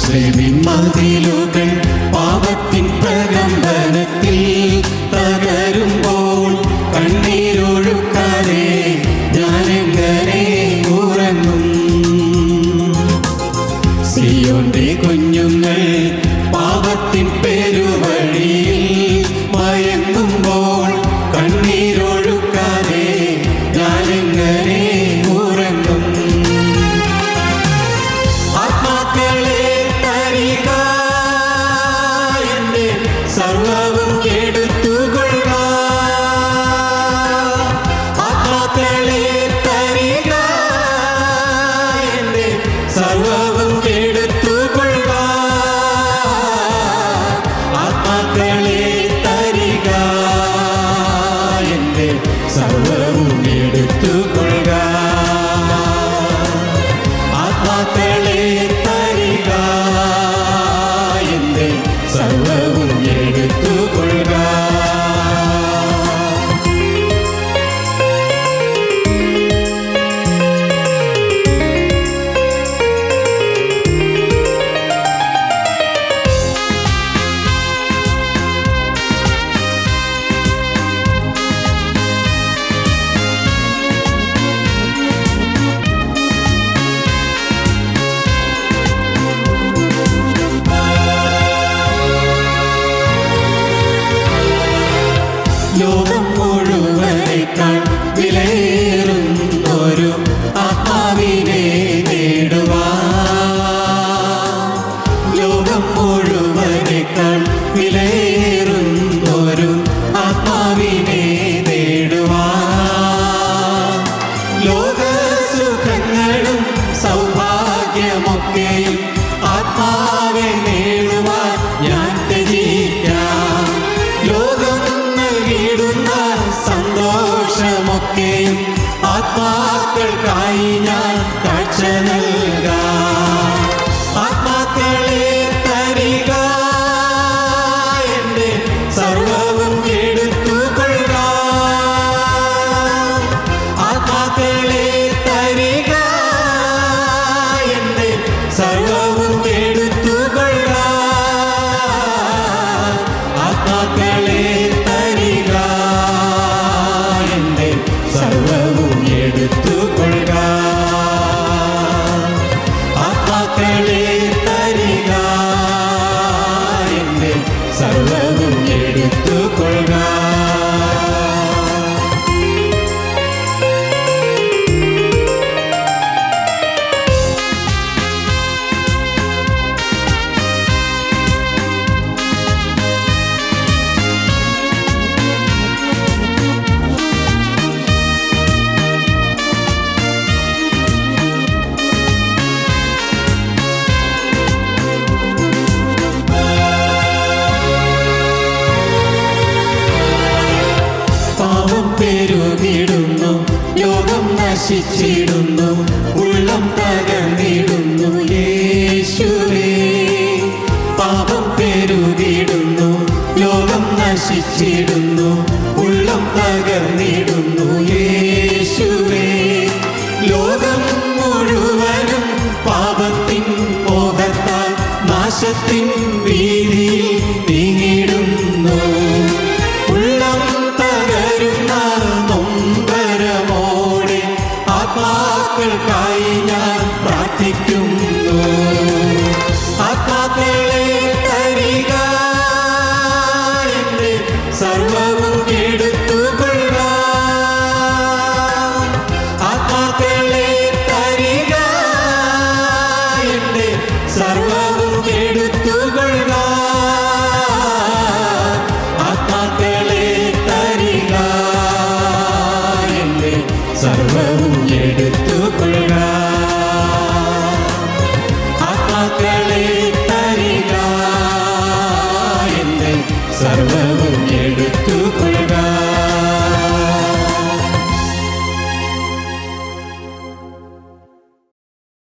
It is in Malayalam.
യെരൂശലേമിൻ മതിലുകൾ പാപത്തിൻ പ്രകമ്പനത്തിൽ തകരുമ്പോൾ കണ്ണീരൊഴുക്കാതെ ഞാനെങ്ങനെ ഉറങ്ങും? സിയോന്റെ കുഞ്ഞുങ്ങൾ പാപത്തിൻ പെരുവഴിയിൽ മയങ്ങുമ്പോൾ കണ്ണീരൊഴുക്കാതെ ഞാനെങ്ങനെ ഉറങ്ങും? ആത്മാക്കളെ തരിക, എന്റെ സർവ്വവും എടുത്തുകൊള്ളുക. ആത്മാക്കളെ തരിക, എന്റെ സർവ്വവും എടുത്തുകൊള്ളുക. ആത്മാക്കളെ തരിക, എന്റെ സർവ്വവും എടുത്തുകൊള്ളുക. ആത്മാക്കളെ തരിക, എന്റെ സർവ്വവും എടുത്തുകൊള്ളുക. ലോകം മുഴുവനേക്കാൾ വിലയേറുന്നൊരു ആത്മാവിനെ നേടുവാൻ, ലോകം മുഴുവനേക്കാൾ വിലയേറുന്നൊരു ആത്മാവിനെ നേടുവാൻ, ലോകസുഖങ്ങളും സൗഭാഗ്യമൊക്കെയും ആത്മാവെ നേടുവാൻ ഞാൻ ത്യജിക്കാം. ലോകം നൽകിയിടുന്ന സന്തോഷമൊക്കെയും ആത്മാക്കൾക്കായി ഞാൻ കാഴ്ച നൽകാം. ആത്മാക്കളെ തരിക, എന്റെ സർവ്വവും എടുത്തുകൊള്ളുക. ആത്മാക്കളെ തരിക, എന്റെ സർവ്വവും എടുത്തുകൊള്ളുക. ആത്മാക്കളെ തരിക, എന്റെ സർവ്വവും എടുത്തുകൊള്ളുക. ആത്മാക്കളെ തരിക, എന്റെ സർവ്വവും എടുത്തുകൊള്ളുക. പാപം പെരുകിടുന്നു, ലോകം നശിച്ചിടുന്നു, ഉള്ളം തകർന്നിടുന്നു യേശുവേ. പാപം പെരുകിടുന്നു, ലോകം നശിച്ചിടുന്നു, ഉള്ളം തകർന്നിടുന്നു യേശുവേ. ലോകം മുഴുവനും പാപത്തിൻ മോഹത്താൽ നാശത്തിൻ വീതിയിൽ നീങ്ങിടുന്നു. ഉള്ളം തകരുന്ന നൊമ്പരമോടെ ആത്മാക്കൾക്കായി ഞാൻ പ്രാർത്ഥിക്കുന്നു. ആത്മാക്കളെ തരിക, എന്റെ സർവ്വവും എടുത്തുകൊള്ളുക. ആത്മാക്കളെ തരിക, എന്റെ സർവ്വവും എടുത്തുകൊള്ളുക. ആത്മാക്കളെ തരിക, എന്റെ സർവ്വവും എടുത്തുകൊള്ളുക.